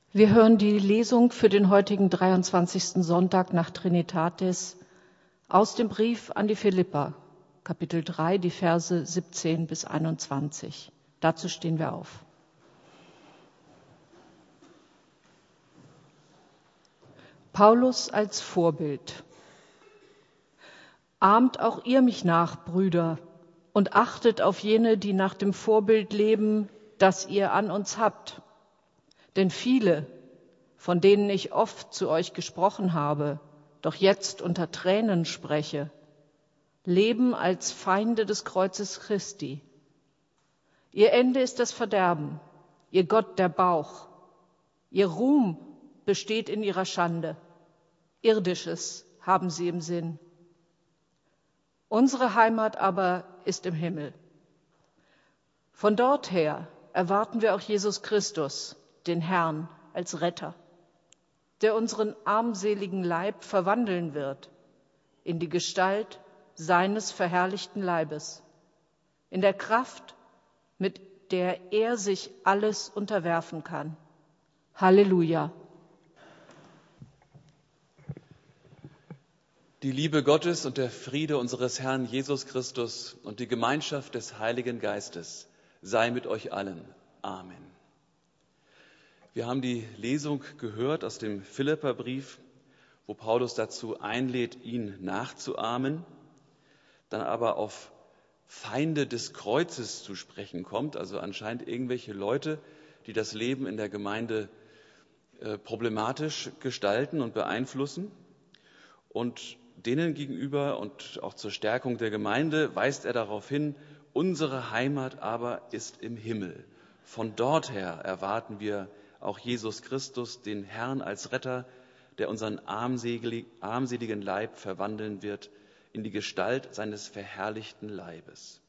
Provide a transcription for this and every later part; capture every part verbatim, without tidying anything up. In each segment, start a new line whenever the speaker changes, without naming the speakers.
Wir hören die Lesung für den heutigen dreiundzwanzigsten Sonntag nach Trinitatis aus dem Brief an die Philipper, Kapitel drei, die Verse siebzehn bis einundzwanzig. Dazu stehen wir auf. Paulus als Vorbild. Ahmt auch ihr mich nach, Brüder, und achtet auf jene, die nach dem Vorbild leben, das ihr an uns habt. Denn viele, von denen ich oft zu euch gesprochen habe, doch jetzt unter Tränen spreche, leben als Feinde des Kreuzes Christi. Ihr Ende ist das Verderben, ihr Gott der Bauch. Ihr Ruhm besteht in ihrer Schande. Irdisches haben sie im Sinn. Unsere Heimat aber ist im Himmel. Von dort her erwarten wir auch Jesus Christus, den Herrn, als Retter, der unseren armseligen Leib verwandeln wird in die Gestalt seines verherrlichten Leibes, in der Kraft, mit der er sich alles unterwerfen kann. Halleluja!
Die Liebe Gottes und der Friede unseres Herrn Jesus Christus und die Gemeinschaft des Heiligen Geistes sei mit euch allen. Amen. Wir haben die Lesung gehört aus dem Philipperbrief, wo Paulus dazu einlädt, ihn nachzuahmen, dann aber auf Feinde des Kreuzes zu sprechen kommt, also anscheinend irgendwelche Leute, die das Leben in der Gemeinde äh, problematisch gestalten und beeinflussen. Und denen gegenüber und auch zur Stärkung der Gemeinde weist er darauf hin, unsere Heimat aber ist im Himmel. Von dort her erwarten wir auch Jesus Christus, den Herrn als Retter, der unseren armseligen Leib verwandeln wird in die Gestalt seines verherrlichten Leibes.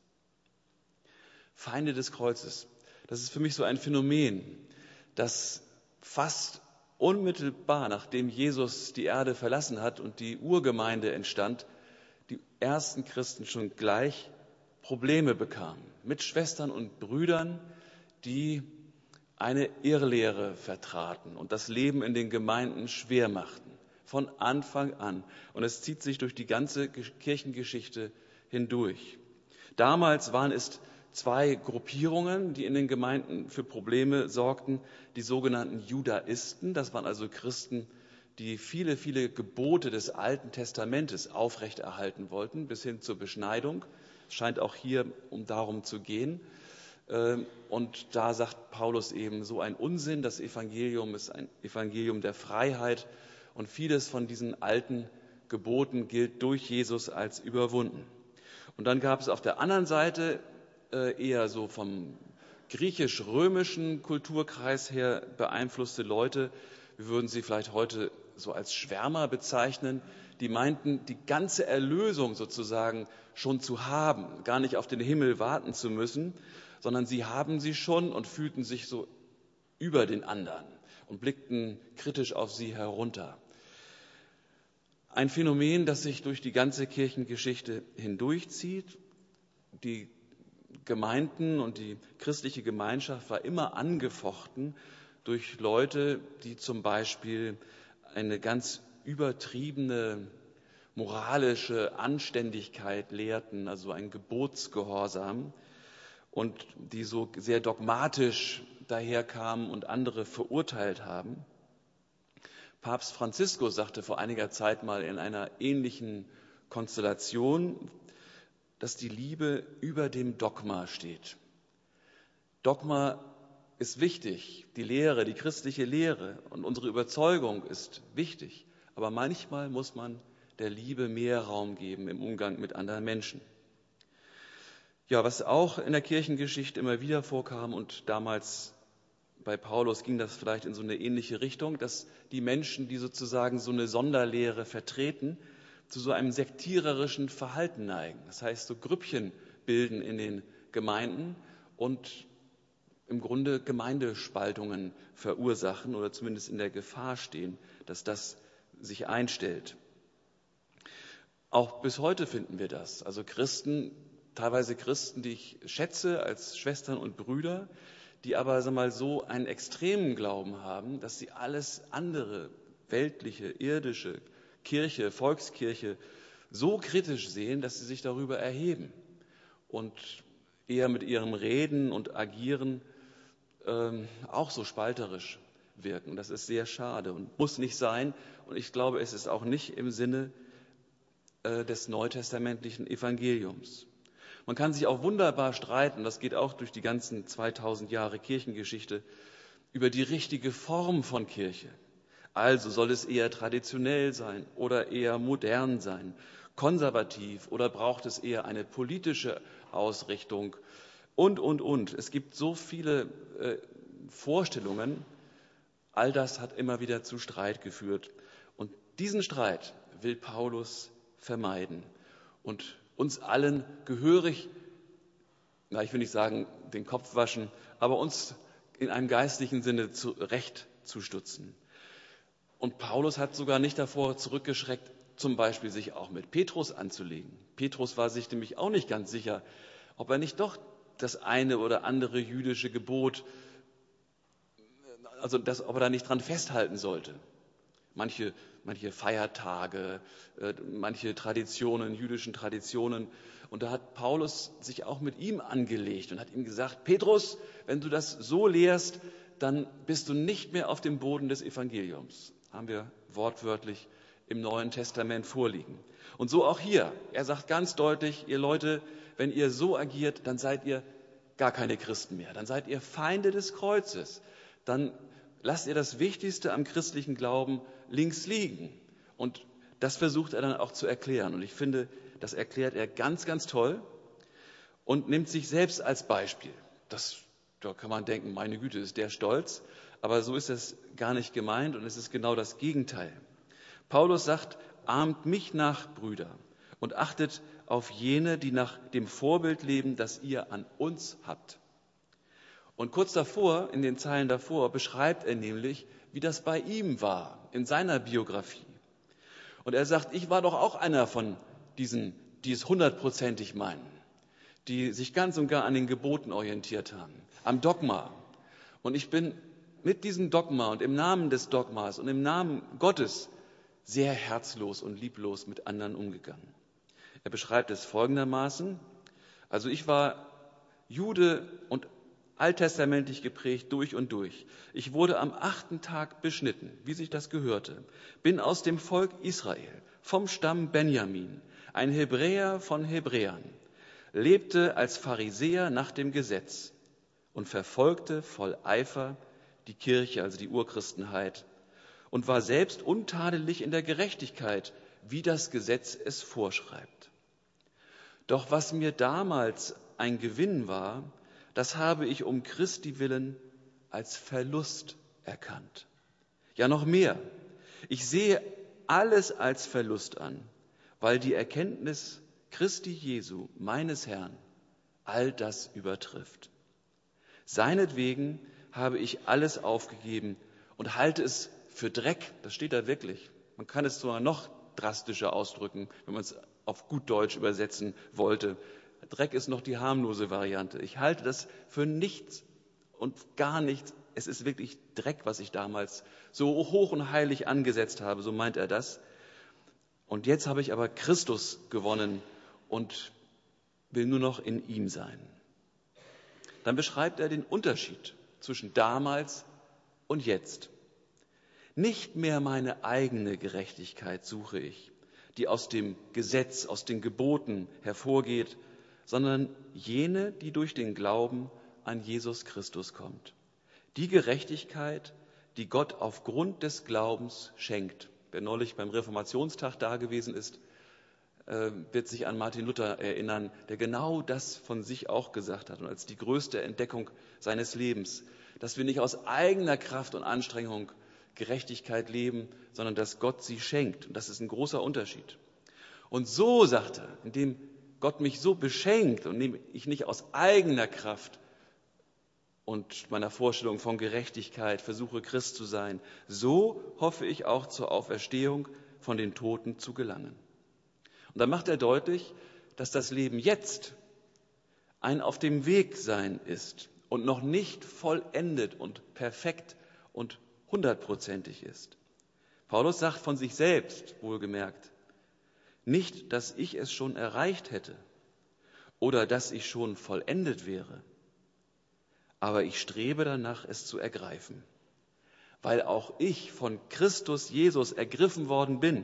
Feinde des Kreuzes, das ist für mich so ein Phänomen, das fast unmittelbar, nachdem Jesus die Erde verlassen hat und die Urgemeinde entstand, die ersten Christen schon gleich Probleme bekamen mit Schwestern und Brüdern, die eine Irrlehre vertraten und das Leben in den Gemeinden schwer machten, von Anfang an. Und es zieht sich durch die ganze Kirchengeschichte hindurch. Damals waren es zwei Gruppierungen, die in den Gemeinden für Probleme sorgten, die sogenannten Judaisten. Das waren also Christen, die viele, viele Gebote des Alten Testamentes aufrechterhalten wollten, bis hin zur Beschneidung. Es scheint auch hier um darum zu gehen. Und da sagt Paulus eben, so ein Unsinn, das Evangelium ist ein Evangelium der Freiheit und vieles von diesen alten Geboten gilt durch Jesus als überwunden. Und dann gab es auf der anderen Seite eher so vom griechisch-römischen Kulturkreis her beeinflusste Leute, wir würden sie vielleicht heute so als Schwärmer bezeichnen, die meinten, die ganze Erlösung sozusagen schon zu haben, gar nicht auf den Himmel warten zu müssen, sondern sie haben sie schon und fühlten sich so über den anderen und blickten kritisch auf sie herunter. Ein Phänomen, das sich durch die ganze Kirchengeschichte hindurchzieht. Die Gemeinden und die christliche Gemeinschaft war immer angefochten durch Leute, die zum Beispiel eine ganz übertriebene moralische Anständigkeit lehrten, also ein Gebotsgehorsam, und die so sehr dogmatisch daherkamen und andere verurteilt haben. Papst Franziskus sagte vor einiger Zeit mal in einer ähnlichen Konstellation, dass die Liebe über dem Dogma steht. Dogma ist wichtig, die Lehre, die christliche Lehre und unsere Überzeugung ist wichtig, aber manchmal muss man der Liebe mehr Raum geben im Umgang mit anderen Menschen. Ja, was auch in der Kirchengeschichte immer wieder vorkam und damals bei Paulus ging das vielleicht in so eine ähnliche Richtung, dass die Menschen, die sozusagen so eine Sonderlehre vertreten, zu so einem sektiererischen Verhalten neigen. Das heißt, so Grüppchen bilden in den Gemeinden und im Grunde Gemeindespaltungen verursachen oder zumindest in der Gefahr stehen, dass das sich einstellt. Auch bis heute finden wir das. Also Christen, teilweise Christen, die ich schätze als Schwestern und Brüder, die aber sag mal, so einen extremen Glauben haben, dass sie alles andere, weltliche, irdische, Kirche, Volkskirche, so kritisch sehen, dass sie sich darüber erheben und eher mit ihrem Reden und Agieren ähm, auch so spalterisch wirken. Das ist sehr schade und muss nicht sein. Und ich glaube, es ist auch nicht im Sinne äh, des neutestamentlichen Evangeliums. Man kann sich auch wunderbar streiten, das geht auch durch die ganzen zweitausend Jahre Kirchengeschichte, über die richtige Form von Kirche. Also soll es eher traditionell sein oder eher modern sein, konservativ oder braucht es eher eine politische Ausrichtung und, und, und. Es gibt so viele äh, Vorstellungen, all das hat immer wieder zu Streit geführt. Und diesen Streit will Paulus vermeiden und uns allen gehörig, na, ich will nicht sagen, den Kopf waschen, aber uns in einem geistlichen Sinne zurechtzustutzen. Und Paulus hat sogar nicht davor zurückgeschreckt, zum Beispiel sich auch mit Petrus anzulegen. Petrus war sich nämlich auch nicht ganz sicher, ob er nicht doch das eine oder andere jüdische Gebot, also das, ob er da nicht dran festhalten sollte. Manche, manche Feiertage, äh, manche Traditionen, jüdischen Traditionen. Und da hat Paulus sich auch mit ihm angelegt und hat ihm gesagt, Petrus, wenn du das so lehrst, dann bist du nicht mehr auf dem Boden des Evangeliums. Haben wir wortwörtlich im Neuen Testament vorliegen. Und so auch hier. Er sagt ganz deutlich, ihr Leute, wenn ihr so agiert, dann seid ihr gar keine Christen mehr. Dann seid ihr Feinde des Kreuzes. Dann lasst ihr das Wichtigste am christlichen Glauben links liegen. Und das versucht er dann auch zu erklären. Und ich finde, das erklärt er ganz, ganz toll und nimmt sich selbst als Beispiel. Das, da kann man denken, meine Güte, ist der stolz. Aber so ist es gar nicht gemeint und es ist genau das Gegenteil. Paulus sagt, ahmt mich nach, Brüder, und achtet auf jene, die nach dem Vorbild leben, das ihr an uns habt. Und kurz davor, in den Zeilen davor, beschreibt er nämlich, wie das bei ihm war, in seiner Biografie. Und er sagt, ich war doch auch einer von diesen, die es hundertprozentig meinen, die sich ganz und gar an den Geboten orientiert haben, am Dogma. Und ich bin mit diesem Dogma und im Namen des Dogmas und im Namen Gottes sehr herzlos und lieblos mit anderen umgegangen. Er beschreibt es folgendermaßen, also ich war Jude und alttestamentlich geprägt durch und durch. Ich wurde am achten Tag beschnitten, wie sich das gehörte, bin aus dem Volk Israel, vom Stamm Benjamin, ein Hebräer von Hebräern, lebte als Pharisäer nach dem Gesetz und verfolgte voll Eifer die Kirche, also die Urchristenheit, und war selbst untadelig in der Gerechtigkeit, wie das Gesetz es vorschreibt. Doch was mir damals ein Gewinn war, das habe ich um Christi willen als Verlust erkannt. Ja, noch mehr. Ich sehe alles als Verlust an, weil die Erkenntnis Christi Jesu, meines Herrn, all das übertrifft. Seinetwegen habe ich alles aufgegeben und halte es für Dreck. Das steht da wirklich. Man kann es sogar noch drastischer ausdrücken, wenn man es auf gut Deutsch übersetzen wollte. Dreck ist noch die harmlose Variante. Ich halte das für nichts und gar nichts. Es ist wirklich Dreck, was ich damals so hoch und heilig angesetzt habe, so meint er das. Und jetzt habe ich aber Christus gewonnen und will nur noch in ihm sein. Dann beschreibt er den Unterschied zwischen damals und jetzt. Nicht mehr meine eigene Gerechtigkeit suche ich, die aus dem Gesetz, aus den Geboten hervorgeht, sondern jene, die durch den Glauben an Jesus Christus kommt. Die Gerechtigkeit, die Gott aufgrund des Glaubens schenkt. Wer neulich beim Reformationstag da gewesen ist, wird sich an Martin Luther erinnern, der genau das von sich auch gesagt hat und als die größte Entdeckung seines Lebens, dass wir nicht aus eigener Kraft und Anstrengung Gerechtigkeit leben, sondern dass Gott sie schenkt. Und das ist ein großer Unterschied. Und so, sagt er, indem Gott mich so beschenkt und ich nicht aus eigener Kraft und meiner Vorstellung von Gerechtigkeit versuche, Christ zu sein, so hoffe ich auch zur Auferstehung von den Toten zu gelangen. Und dann macht er deutlich, dass das Leben jetzt ein auf dem Weg sein ist und noch nicht vollendet und perfekt und hundertprozentig ist. Paulus sagt von sich selbst, wohlgemerkt, nicht, dass ich es schon erreicht hätte oder dass ich schon vollendet wäre, aber ich strebe danach, es zu ergreifen, weil auch ich von Christus Jesus ergriffen worden bin.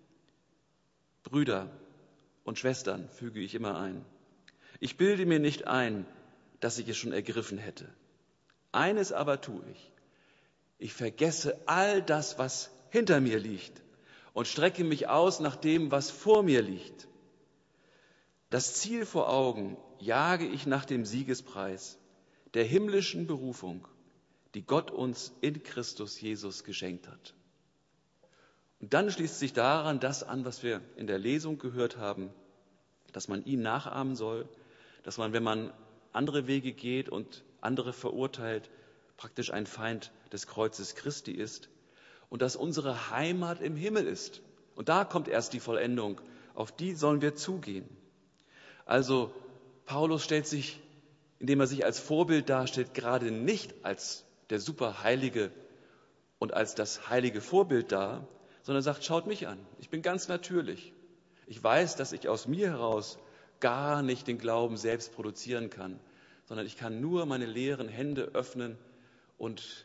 Brüder und Schwestern, füge ich immer ein. Ich bilde mir nicht ein, dass ich es schon ergriffen hätte. Eines aber tue ich. Ich vergesse all das, was hinter mir liegt und strecke mich aus nach dem, was vor mir liegt. Das Ziel vor Augen jage ich nach dem Siegespreis der himmlischen Berufung, die Gott uns in Christus Jesus geschenkt hat. Und dann schließt sich daran das an, was wir in der Lesung gehört haben, dass man ihn nachahmen soll, dass man, wenn man andere Wege geht und andere verurteilt, praktisch ein Feind des Kreuzes Christi ist und dass unsere Heimat im Himmel ist. Und da kommt erst die Vollendung, auf die sollen wir zugehen. Also Paulus stellt sich, indem er sich als Vorbild darstellt, gerade nicht als der Superheilige und als das heilige Vorbild dar, sondern sagt, schaut mich an, ich bin ganz natürlich. Ich weiß, dass ich aus mir heraus gar nicht den Glauben selbst produzieren kann, sondern ich kann nur meine leeren Hände öffnen und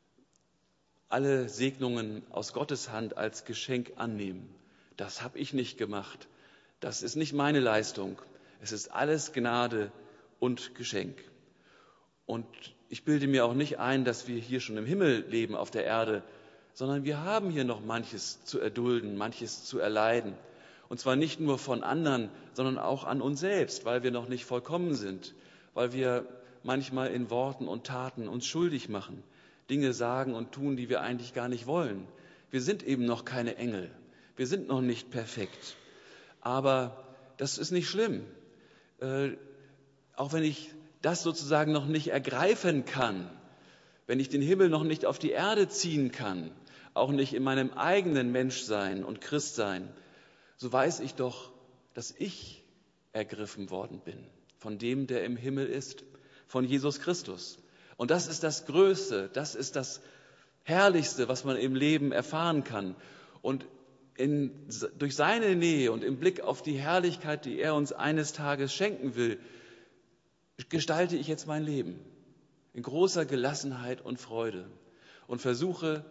alle Segnungen aus Gottes Hand als Geschenk annehmen. Das habe ich nicht gemacht. Das ist nicht meine Leistung. Es ist alles Gnade und Geschenk. Und ich bilde mir auch nicht ein, dass wir hier schon im Himmel leben auf der Erde, sondern wir haben hier noch manches zu erdulden, manches zu erleiden. Und zwar nicht nur von anderen, sondern auch an uns selbst, weil wir noch nicht vollkommen sind, weil wir manchmal in Worten und Taten uns schuldig machen, Dinge sagen und tun, die wir eigentlich gar nicht wollen. Wir sind eben noch keine Engel, wir sind noch nicht perfekt. Aber das ist nicht schlimm. Äh, auch wenn ich das sozusagen noch nicht ergreifen kann, wenn ich den Himmel noch nicht auf die Erde ziehen kann, auch nicht in meinem eigenen Menschsein und Christsein, so weiß ich doch, dass ich ergriffen worden bin von dem, der im Himmel ist, von Jesus Christus. Und das ist das Größte, das ist das Herrlichste, was man im Leben erfahren kann. Und in, durch seine Nähe und im Blick auf die Herrlichkeit, die er uns eines Tages schenken will, gestalte ich jetzt mein Leben in großer Gelassenheit und Freude und versuche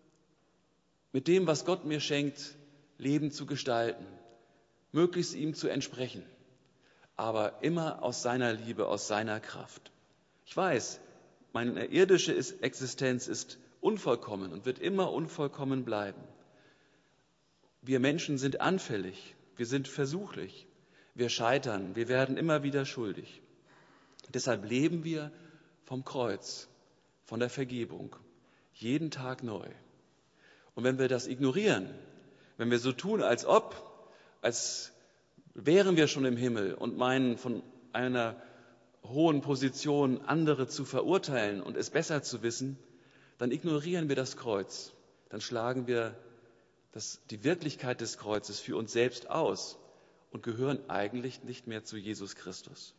mit dem, was Gott mir schenkt, Leben zu gestalten, möglichst ihm zu entsprechen, aber immer aus seiner Liebe, aus seiner Kraft. Ich weiß, meine irdische Existenz ist unvollkommen und wird immer unvollkommen bleiben. Wir Menschen sind anfällig, wir sind versuchlich, wir scheitern, wir werden immer wieder schuldig. Deshalb leben wir vom Kreuz, von der Vergebung, jeden Tag neu. Und wenn wir das ignorieren, wenn wir so tun, als ob, als wären wir schon im Himmel und meinen, von einer hohen Position andere zu verurteilen und es besser zu wissen, dann ignorieren wir das Kreuz. Dann schlagen wir das, die Wirklichkeit des Kreuzes für uns selbst aus und gehören eigentlich nicht mehr zu Jesus Christus.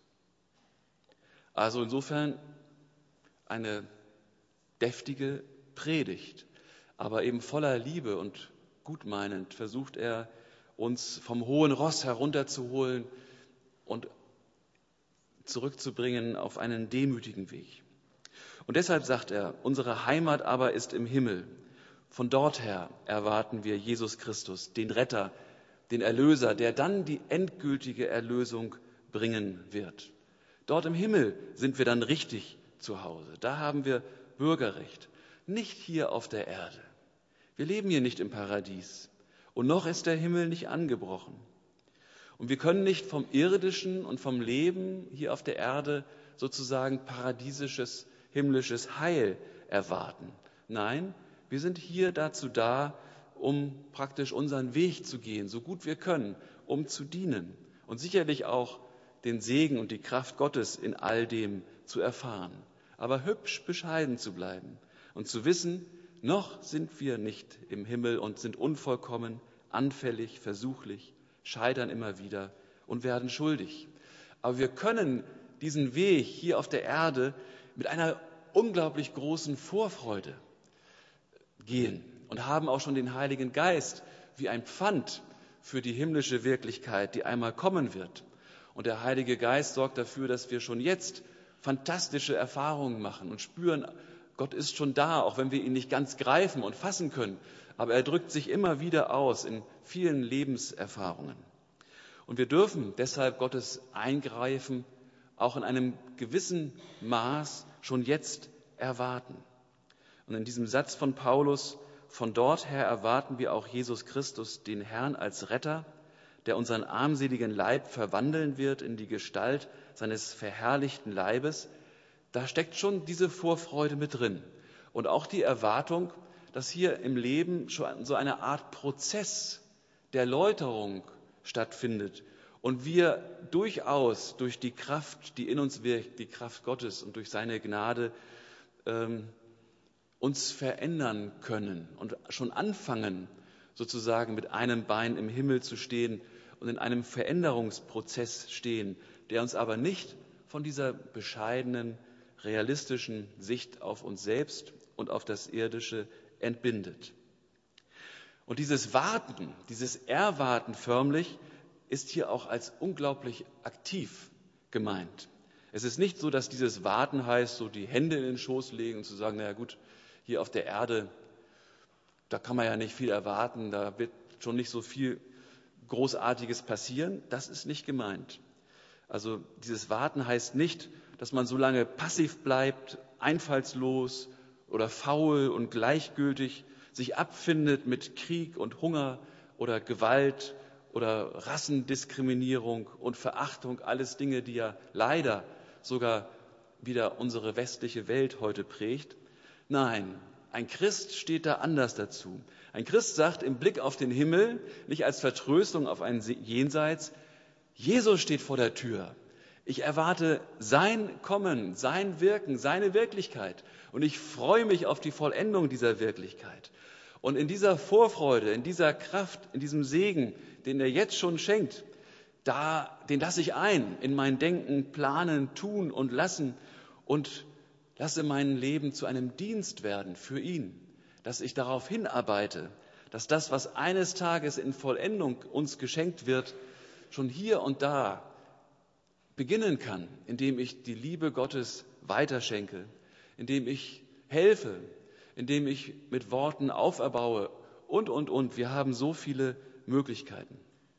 Also insofern eine deftige Predigt, aber eben voller Liebe und gutmeinend versucht er, uns vom hohen Ross herunterzuholen und zurückzubringen auf einen demütigen Weg. Und deshalb sagt er, unsere Heimat aber ist im Himmel. Von dort her erwarten wir Jesus Christus, den Retter, den Erlöser, der dann die endgültige Erlösung bringen wird. Dort im Himmel sind wir dann richtig zu Hause. Da haben wir Bürgerrecht. Nicht hier auf der Erde. Wir leben hier nicht im Paradies. Und noch ist der Himmel nicht angebrochen. Und wir können nicht vom irdischen und vom Leben hier auf der Erde sozusagen paradiesisches, himmlisches Heil erwarten. Nein, wir sind hier dazu da, um praktisch unseren Weg zu gehen, so gut wir können, um zu dienen und sicherlich auch den Segen und die Kraft Gottes in all dem zu erfahren. Aber hübsch bescheiden zu bleiben und zu wissen, noch sind wir nicht im Himmel und sind unvollkommen, anfällig, versuchlich, scheitern immer wieder und werden schuldig. Aber wir können diesen Weg hier auf der Erde mit einer unglaublich großen Vorfreude gehen und haben auch schon den Heiligen Geist wie ein Pfand für die himmlische Wirklichkeit, die einmal kommen wird. Und der Heilige Geist sorgt dafür, dass wir schon jetzt fantastische Erfahrungen machen und spüren, Gott ist schon da, auch wenn wir ihn nicht ganz greifen und fassen können. Aber er drückt sich immer wieder aus in vielen Lebenserfahrungen. Und wir dürfen deshalb Gottes Eingreifen auch in einem gewissen Maß schon jetzt erwarten. Und in diesem Satz von Paulus, von dort her erwarten wir auch Jesus Christus, den Herrn als Retter, der unseren armseligen Leib verwandeln wird in die Gestalt seines verherrlichten Leibes, da steckt schon diese Vorfreude mit drin. Und auch die Erwartung, dass hier im Leben schon so eine Art Prozess der Läuterung stattfindet und wir durchaus durch die Kraft, die in uns wirkt, die Kraft Gottes und durch seine Gnade ähm, uns verändern können und schon anfangen, sozusagen mit einem Bein im Himmel zu stehen und in einem Veränderungsprozess stehen, der uns aber nicht von dieser bescheidenen, realistischen Sicht auf uns selbst und auf das Irdische entbindet. Und dieses Warten, dieses Erwarten förmlich, ist hier auch als unglaublich aktiv gemeint. Es ist nicht so, dass dieses Warten heißt, so die Hände in den Schoß legen und zu sagen, naja gut, hier auf der Erde, da kann man ja nicht viel erwarten, da wird schon nicht so viel Großartiges passieren. Das ist nicht gemeint. Also dieses Warten heißt nicht, dass man so lange passiv bleibt, einfallslos oder faul und gleichgültig, sich abfindet mit Krieg und Hunger oder Gewalt oder Rassendiskriminierung und Verachtung, alles Dinge, die ja leider sogar wieder unsere westliche Welt heute prägt. Nein, ein Christ steht da anders dazu. Ein Christ sagt im Blick auf den Himmel, nicht als Vertröstung auf ein Jenseits, Jesus steht vor der Tür. Ich erwarte sein Kommen, sein Wirken, seine Wirklichkeit. Und ich freue mich auf die Vollendung dieser Wirklichkeit. Und in dieser Vorfreude, in dieser Kraft, in diesem Segen, den er jetzt schon schenkt, da, den lasse ich ein in mein Denken, Planen, Tun und Lassen und lasse mein Leben zu einem Dienst werden für ihn, dass ich darauf hinarbeite, dass das, was eines Tages in Vollendung uns geschenkt wird, schon hier und da beginnen kann, indem ich die Liebe Gottes weiterschenke, indem ich helfe, indem ich mit Worten auferbaue und, und, und. Wir haben so viele Möglichkeiten.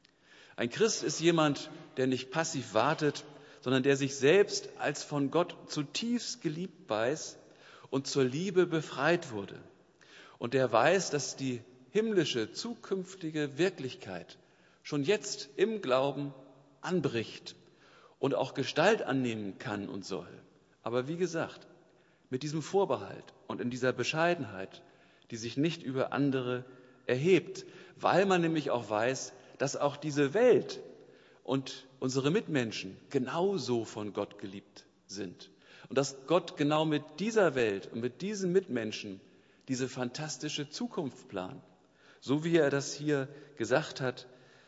Ein Christ ist jemand, der nicht passiv wartet, sondern der sich selbst als von Gott zutiefst geliebt weiß und zur Liebe befreit wurde. Und der weiß, dass die himmlische, zukünftige Wirklichkeit schon jetzt im Glauben anbricht und auch Gestalt annehmen kann und soll. Aber wie gesagt, mit diesem Vorbehalt und in dieser Bescheidenheit, die sich nicht über andere erhebt, weil man nämlich auch weiß, dass auch diese Welt und unsere Mitmenschen genauso von Gott geliebt sind. Und dass Gott genau mit dieser Welt und mit diesen Mitmenschen diese fantastische Zukunft plant. So wie er das hier gesagt hat,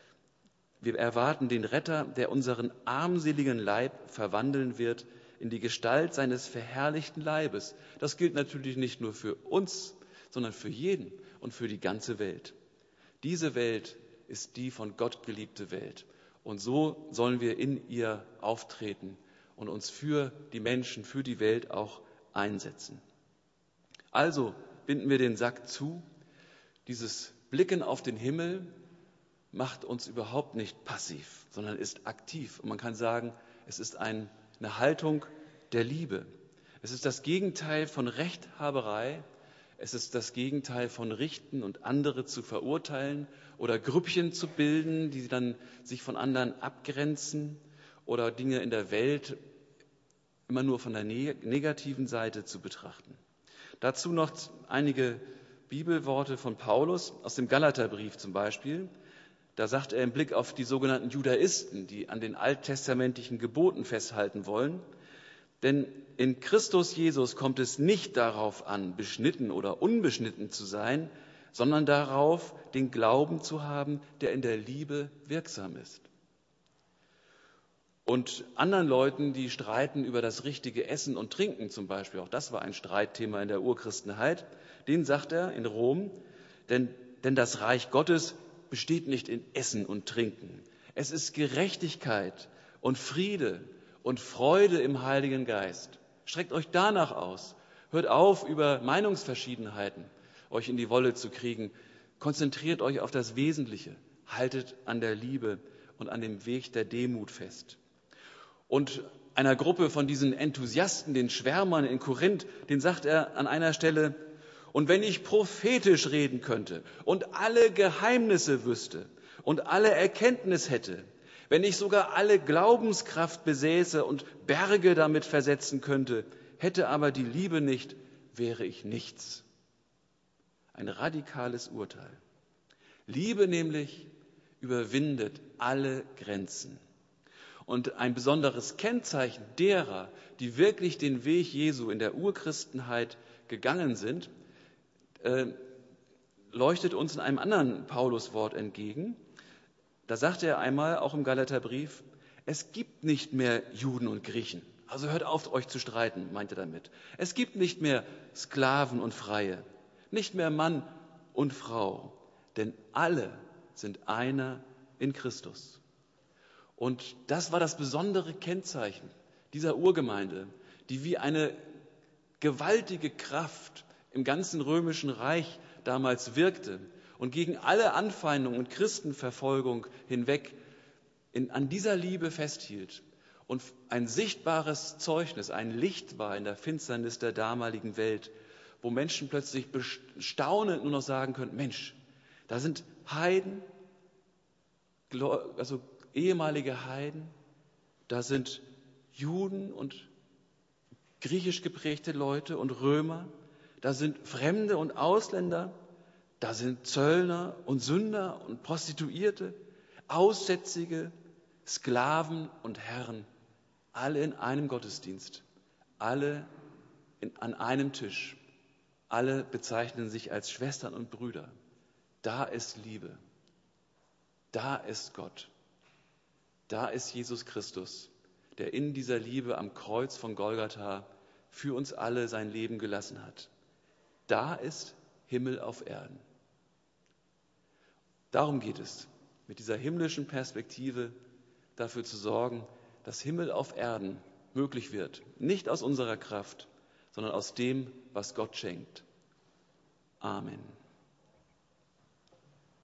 wir erwarten den Retter, der unseren armseligen Leib verwandeln wird in die Gestalt seines verherrlichten Leibes. Das gilt natürlich nicht nur für uns, sondern für jeden und für die ganze Welt. Diese Welt ist die von Gott geliebte Welt. Und so sollen wir in ihr auftreten und uns für die Menschen, für die Welt auch einsetzen. Also binden wir den Sack zu. Dieses Blicken auf den Himmel macht uns überhaupt nicht passiv, sondern ist aktiv. Und man kann sagen, es ist ein, eine Haltung der Liebe. Es ist das Gegenteil von Rechthaberei. Es ist das Gegenteil von Richten und andere zu verurteilen oder Grüppchen zu bilden, die dann sich von anderen abgrenzen oder Dinge in der Welt immer nur von der negativen Seite zu betrachten. Dazu noch einige Bibelworte von Paulus aus dem Galaterbrief zum Beispiel. Da sagt er im Blick auf die sogenannten Judaisten, die an den alttestamentlichen Geboten festhalten wollen, denn in Christus Jesus kommt es nicht darauf an, beschnitten oder unbeschnitten zu sein, sondern darauf, den Glauben zu haben, der in der Liebe wirksam ist. Und anderen Leuten, die streiten über das richtige Essen und Trinken zum Beispiel, auch das war ein Streitthema in der Urchristenheit, denen sagt er in Rom, denn, denn das Reich Gottes besteht nicht in Essen und Trinken. Es ist Gerechtigkeit und Friede und Freude im Heiligen Geist. Streckt euch danach aus. Hört auf, über Meinungsverschiedenheiten euch in die Wolle zu kriegen. Konzentriert euch auf das Wesentliche. Haltet an der Liebe und an dem Weg der Demut fest. Und einer Gruppe von diesen Enthusiasten, den Schwärmern in Korinth, den sagt er an einer Stelle, und wenn ich prophetisch reden könnte und alle Geheimnisse wüsste und alle Erkenntnis hätte, wenn ich sogar alle Glaubenskraft besäße und Berge damit versetzen könnte, hätte aber die Liebe nicht, wäre ich nichts. Ein radikales Urteil. Liebe nämlich überwindet alle Grenzen. Und ein besonderes Kennzeichen derer, die wirklich den Weg Jesu in der Urchristenheit gegangen sind, äh, leuchtet uns in einem anderen Pauluswort entgegen. Da sagt er einmal, auch im Galaterbrief, es gibt nicht mehr Juden und Griechen. Also hört auf, euch zu streiten, meint er damit. Es gibt nicht mehr Sklaven und Freie, nicht mehr Mann und Frau, denn alle sind einer in Christus. Und das war das besondere Kennzeichen dieser Urgemeinde, die wie eine gewaltige Kraft im ganzen römischen Reich damals wirkte und gegen alle Anfeindung und Christenverfolgung hinweg in, an dieser Liebe festhielt und ein sichtbares Zeugnis, ein Licht war in der Finsternis der damaligen Welt, wo Menschen plötzlich staunend nur noch sagen können, Mensch, da sind Heiden, also ehemalige Heiden, da sind Juden und griechisch geprägte Leute und Römer, da sind Fremde und Ausländer, da sind Zöllner und Sünder und Prostituierte, Aussätzige, Sklaven und Herren, alle in einem Gottesdienst, alle in, an einem Tisch, alle bezeichnen sich als Schwestern und Brüder. Da ist Liebe, da ist Gott. Da ist Jesus Christus, der in dieser Liebe am Kreuz von Golgatha für uns alle sein Leben gelassen hat. Da ist Himmel auf Erden. Darum geht es, mit dieser himmlischen Perspektive dafür zu sorgen, dass Himmel auf Erden möglich wird. Nicht aus unserer Kraft, sondern aus dem, was Gott schenkt. Amen.